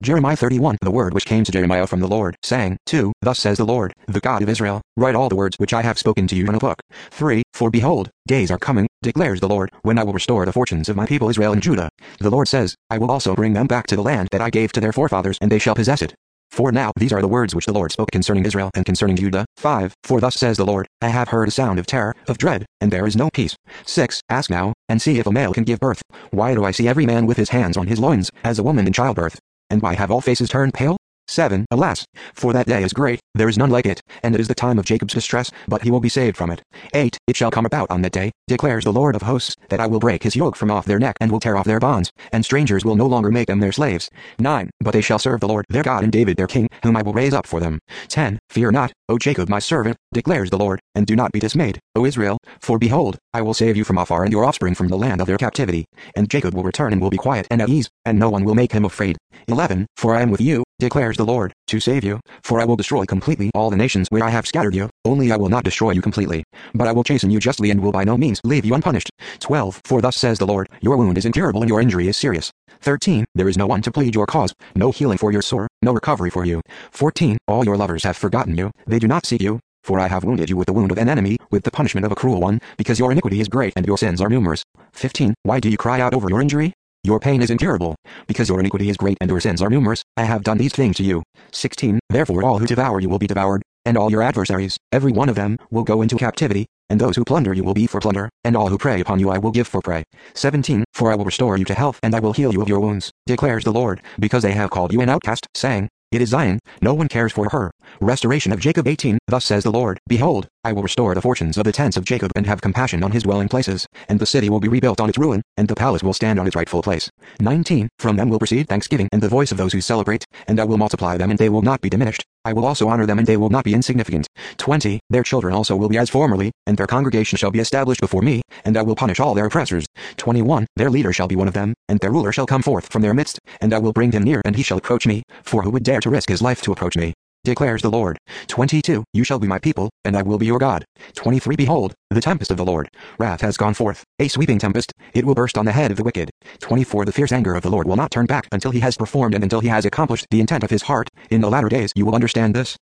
Jeremiah 31. The word which came to Jeremiah from the Lord, saying, 2. Thus says the Lord, the God of Israel, write all the words which I have spoken to you in a book. 3. For behold, days are coming, declares the Lord, when I will restore the fortunes of my people Israel and Judah. The Lord says, I will also bring them back to the land that I gave to their forefathers, and they shall possess it. For now these are the words which the Lord spoke concerning Israel and concerning Judah. 5. For thus says the Lord, I have heard a sound of terror, of dread, and there is no peace. 6. Ask now, and see if a male can give birth. Why do I see every man with his hands on his loins, as a woman in childbirth? And why have all faces turned pale? 7. Alas, for that day is great, there is none like it, and it is the time of Jacob's distress, but he will be saved from it. 8. It shall come about on that day, declares the Lord of hosts, that I will break his yoke from off their neck and will tear off their bonds, and strangers will no longer make them their slaves. 9. But they shall serve the Lord their God and David their king, whom I will raise up for them. 10. Fear not, O Jacob my servant, declares the Lord, and do not be dismayed, O Israel, for behold, I will save you from afar and your offspring from the land of their captivity. And Jacob will return and will be quiet and at ease, and no one will make him afraid. 11. For I am with you, declares the Lord, to save you, for I will destroy completely all the nations where I have scattered you, only I will not destroy you completely, but I will chasten you justly and will by no means leave you unpunished. 12. For thus says the Lord, your wound is incurable and your injury is serious. 13. There is no one to plead your cause, no healing for your sore, no recovery for you. 14. All your lovers have forgotten you, they do not seek you. For I have wounded you with the wound of an enemy, with the punishment of a cruel one, because your iniquity is great and your sins are numerous. 15. Why do you cry out over your injury? Your pain is incurable, because your iniquity is great and your sins are numerous. I have done these things to you. 16. Therefore all who devour you will be devoured, and all your adversaries, every one of them, will go into captivity, and those who plunder you will be for plunder, and all who prey upon you I will give for prey. 17. For I will restore you to health and I will heal you of your wounds, declares the Lord, because they have called you an outcast, saying, it is Zion, no one cares for her. Restoration of Jacob 18. Thus says the Lord, behold, I will restore the fortunes of the tents of Jacob and have compassion on his dwelling places, and the city will be rebuilt on its ruin, and the palace will stand on its rightful place. 19. From them will proceed thanksgiving and the voice of those who celebrate, and I will multiply them and they will not be diminished. I will also honor them and they will not be insignificant. 20. Their children also will be as formerly, and their congregation shall be established before me, and I will punish all their oppressors. 21. Their leader shall be one of them, and their ruler shall come forth from their midst, and I will bring him near and he shall approach me, for who would dare to risk his life to approach me? Declares the Lord. 22. You shall be my people, and I will be your God. 23. Behold, the tempest of the Lord, wrath has gone forth, a sweeping tempest, it will burst on the head of the wicked. 24. The fierce anger of the Lord will not turn back until he has performed and until he has accomplished the intent of his heart. In the latter days you will understand this.